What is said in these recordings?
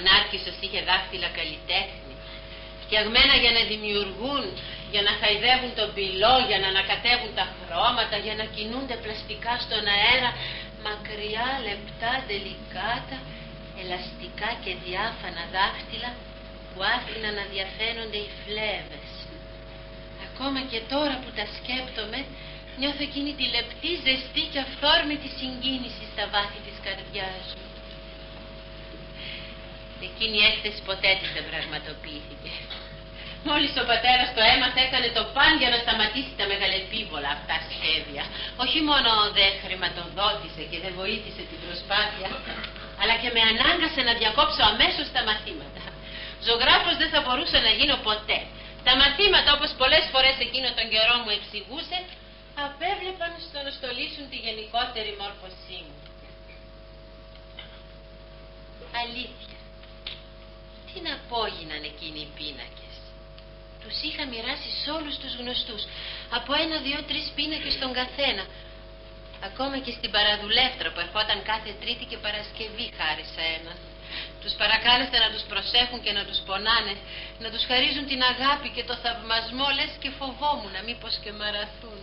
Νάρκισσος είχε δάχτυλα καλλιτέχνη, φτιαγμένα για να δημιουργούν, για να χαϊδεύουν τον πυλό, για να ανακατεύουν τα χρώματα, για να κινούνται πλαστικά στον αέρα, μακριά, λεπτά, τελικάτα, ελαστικά και διάφανα δάχτυλα που άφηναν να διαφαίνονται οι φλέβες. Ακόμα και τώρα που τα σκέπτομαι, νιώθω εκείνη τη λεπτή, ζεστή και αυθόρμητη συγκίνηση στα βάθη της καρδιάς μου. Εκείνη η έκθεση ποτέ της δεν πραγματοποιήθηκε. Μόλις ο πατέρας το έμαθε, έκανε το παν για να σταματήσει τα μεγαλεπίβολα αυτά σχέδια. Όχι μόνο δεν χρηματοδότησε και δεν βοήθησε την προσπάθεια, αλλά και με ανάγκασε να διακόψω αμέσως τα μαθήματα. Ζωγράφος δεν θα μπορούσα να γίνω ποτέ. Τα μαθήματα, όπως πολλές φορές εκείνο τον καιρό μου εξηγούσε, απέβλεπαν στο να στολίσουν τη γενικότερη μόρφωσή μου. Αλήθεια, τι να απόγιναν εκείνοι οι πίνακες. Τους είχα μοιράσει σε όλους τους γνωστούς, από 1, 2, 3 πίνακες στον καθένα. Ακόμα και στην παραδουλεύτρα που ερχόταν κάθε Τρίτη και Παρασκευή χάρισα έναν. Τους παρακάλεσα να τους προσέχουν και να τους πονάνε, να τους χαρίζουν την αγάπη και το θαυμασμό, λες και φοβόμουν μήπως και μαραθούν.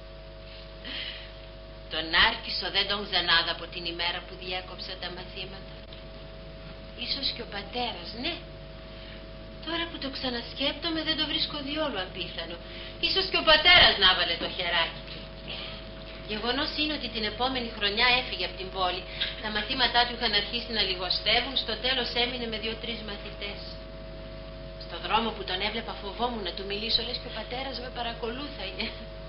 Τον Νάρκισσο δεν τον ξανάδα από την ημέρα που διέκοψα τα μαθήματα. Ίσως και ο πατέρας, ναι. Τώρα που το ξανασκέπτομαι δεν το βρίσκω διόλου απίθανο. Ίσως και ο πατέρας να βάλε το χεράκι του. Γεγονός είναι ότι την επόμενη χρονιά έφυγε από την πόλη. Τα μαθήματά του είχαν αρχίσει να λιγοστεύουν, στο τέλος έμεινε με 2-3 μαθητές. Στο δρόμο που τον έβλεπα φοβόμουν να του μιλήσω, λες και ο πατέρας με παρακολούθαγε.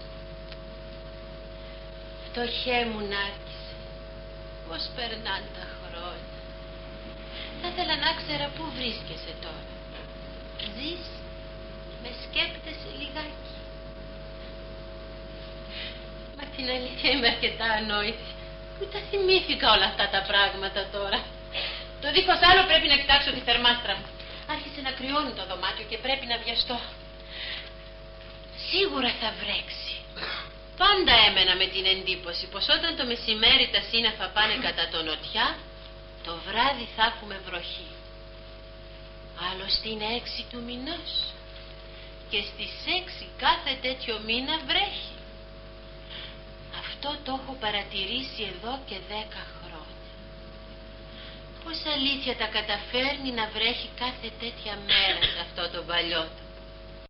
Φτωχέ μου Νάρκισσα, πώς περνάνε τα χρόνια. Θα ήθελα να ξέρα πού βρίσκεσαι τώρα. Ζεις, με σκέπτεσαι λιγάκι. Μα την αλήθεια είμαι αρκετά ανόητη. Πού τα θυμήθηκα όλα αυτά τα πράγματα τώρα. Το δίχως άλλο πρέπει να κοιτάξω τη θερμάστρα μου. Άρχισε να κρυώνει το δωμάτιο και πρέπει να βιαστώ. Σίγουρα θα βρέξει. Πάντα έμενα με την εντύπωση πως όταν το μεσημέρι τα σύννεφα πάνε κατά το νοτιά, το βράδυ θα έχουμε βροχή. Άλλωστε είναι 6 του μηνός και στις 6 κάθε τέτοιο μήνα βρέχει. Αυτό το έχω παρατηρήσει εδώ και 10 χρόνια. Πώς αλήθεια τα καταφέρνει να βρέχει κάθε τέτοια μέρα σε αυτό το παλιότο.